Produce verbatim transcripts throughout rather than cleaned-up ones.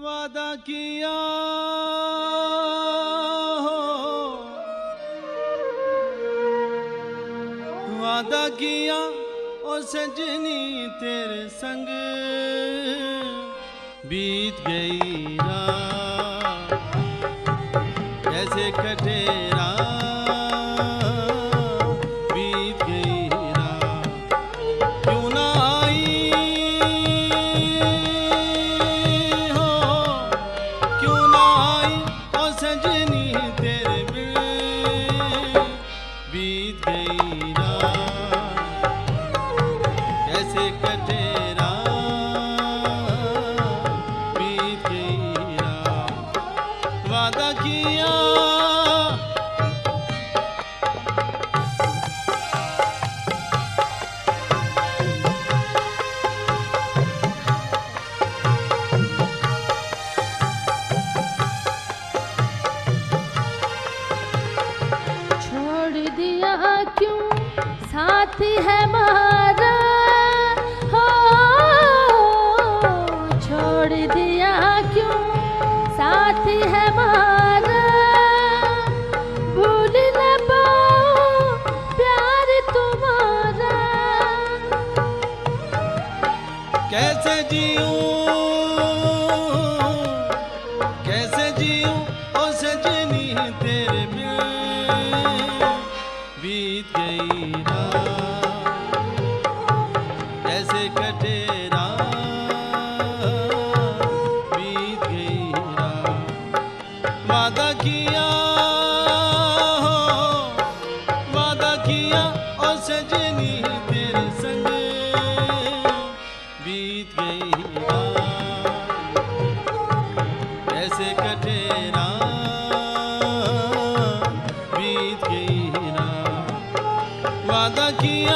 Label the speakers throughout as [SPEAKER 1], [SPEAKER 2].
[SPEAKER 1] वादा किया हो, वादा किया ओ सजनी तेरे संग बीत गई रात कैसे कटे रात बीत गई रात क्यों ना आई हो, क्यों ना आई ओ सजनी तेरे बिन बीत गई रात कैसे कटे वादा किया।
[SPEAKER 2] छोड़ दिया क्यों साथ है हमारा हो, छोड़ दिया क्यों साथ है हमारा, भूल न पाऊं प्यार तुम्हारा।
[SPEAKER 1] कैसे जीऊं कैसे जीऊं ओ सजनी तेरे बिन बीत गई रात कैसे कटे वादा किया हो, वादा किया ओ सजनी तेरे संग बीत गई रात कैसे कटे रात बीत गई रात वादा किया।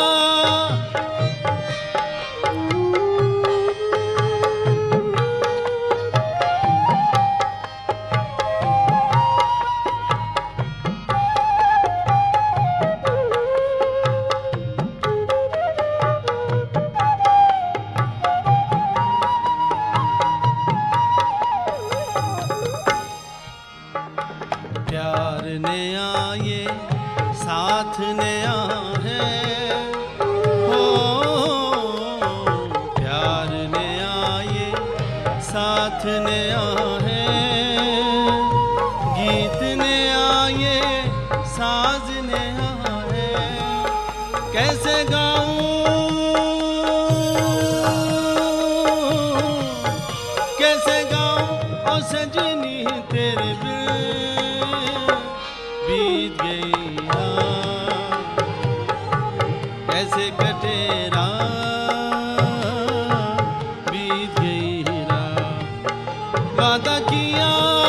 [SPEAKER 1] प्यार नया ये साथ नया है हो, प्यार नया ये साथ नया है, गीत नया ये साज नया है, कैसे गाऊं कैसे गाऊं ओ सजनी तेरे बिन बीत गई रात कैसे कटे रात बीत गई रात वादा किया।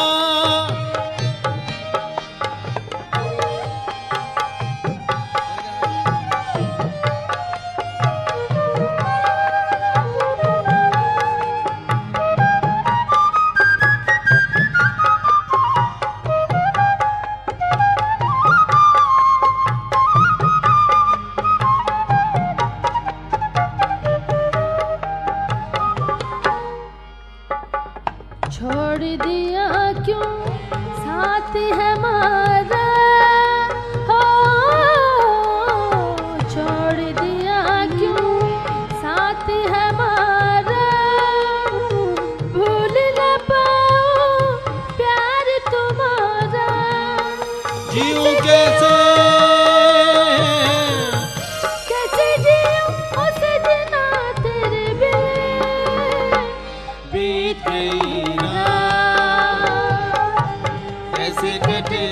[SPEAKER 2] छोड़ दिया क्यों साथ है हमारा हो, छोड़ दिया क्यों साथ है हमारा, भूल न पाऊं प्यार तुम्हारा।
[SPEAKER 1] जीऊं कैसे
[SPEAKER 2] कैसे जीऊं ओ सजना तेरे बिन
[SPEAKER 1] बीत गई कैसे कटे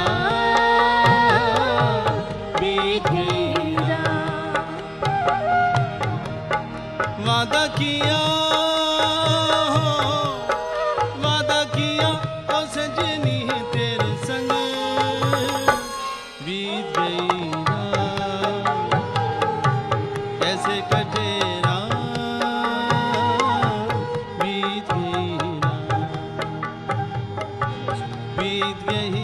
[SPEAKER 1] रात बीत गई रात वादा किया हो, वादा किया ओ सजनी तेरे संग बीत गई रात कैसे कटे रात बीत गई रात बीत गई